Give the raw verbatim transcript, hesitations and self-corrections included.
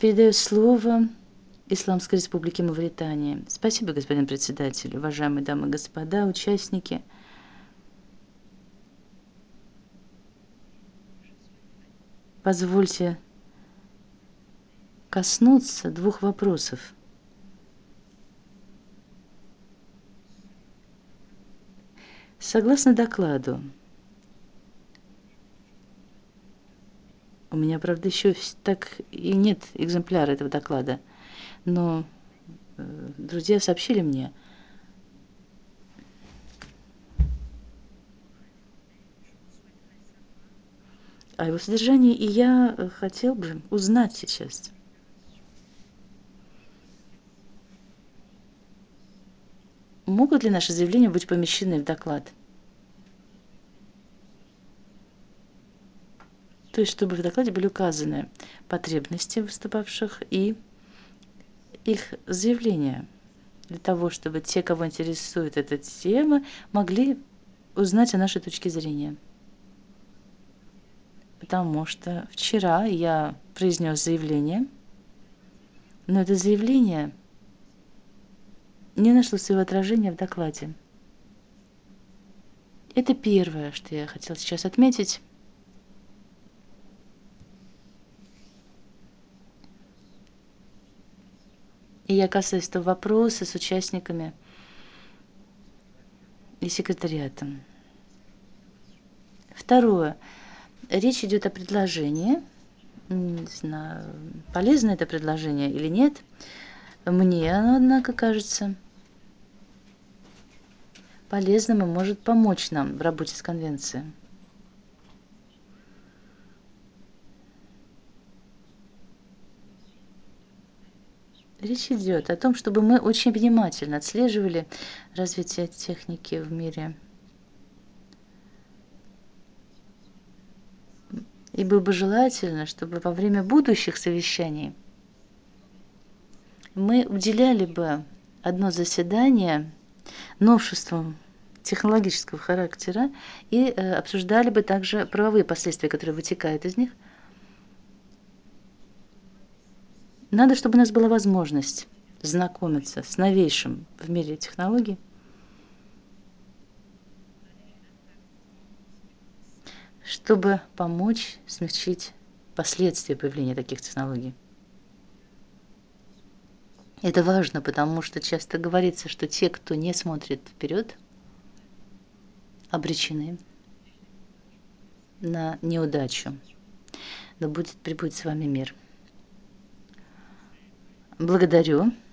Передаю слово Исламской Республике Мавритания. Спасибо, господин председатель, уважаемые дамы и господа, участники. Позвольте коснуться двух вопросов. Согласно докладу, у меня, правда, еще так и нет экземпляра этого доклада, но друзья сообщили мне, о его содержании, и я хотел бы узнать сейчас. Могут ли наши заявления быть помещены в доклад? То есть, чтобы в докладе были указаны потребности выступавших и их заявления, для того, чтобы те, кого интересует эта тема, могли узнать о нашей точке зрения. Потому что вчера я произнес заявление, но это заявление не нашло своего отражения в докладе. Это первое, что я хотела сейчас отметить. И я касаюсь этого вопроса с участниками и секретариатом. Второе. Речь идет о предложении. Не знаю, полезно это предложение или нет. Мне оно, однако, кажется полезным и может помочь нам в работе с конвенцией. Речь идет о том, чтобы мы очень внимательно отслеживали развитие техники в мире. И было бы желательно, чтобы во время будущих совещаний мы уделяли бы одно заседание новшествам технологического характера и э, обсуждали бы также правовые последствия, которые вытекают из них. Надо, чтобы у нас была возможность знакомиться с новейшим в мире технологий, чтобы помочь смягчить последствия появления таких технологий. Это важно, потому что часто говорится, что те, кто не смотрит вперед, обречены на неудачу. Да будет пребудет с вами мир. Благодарю.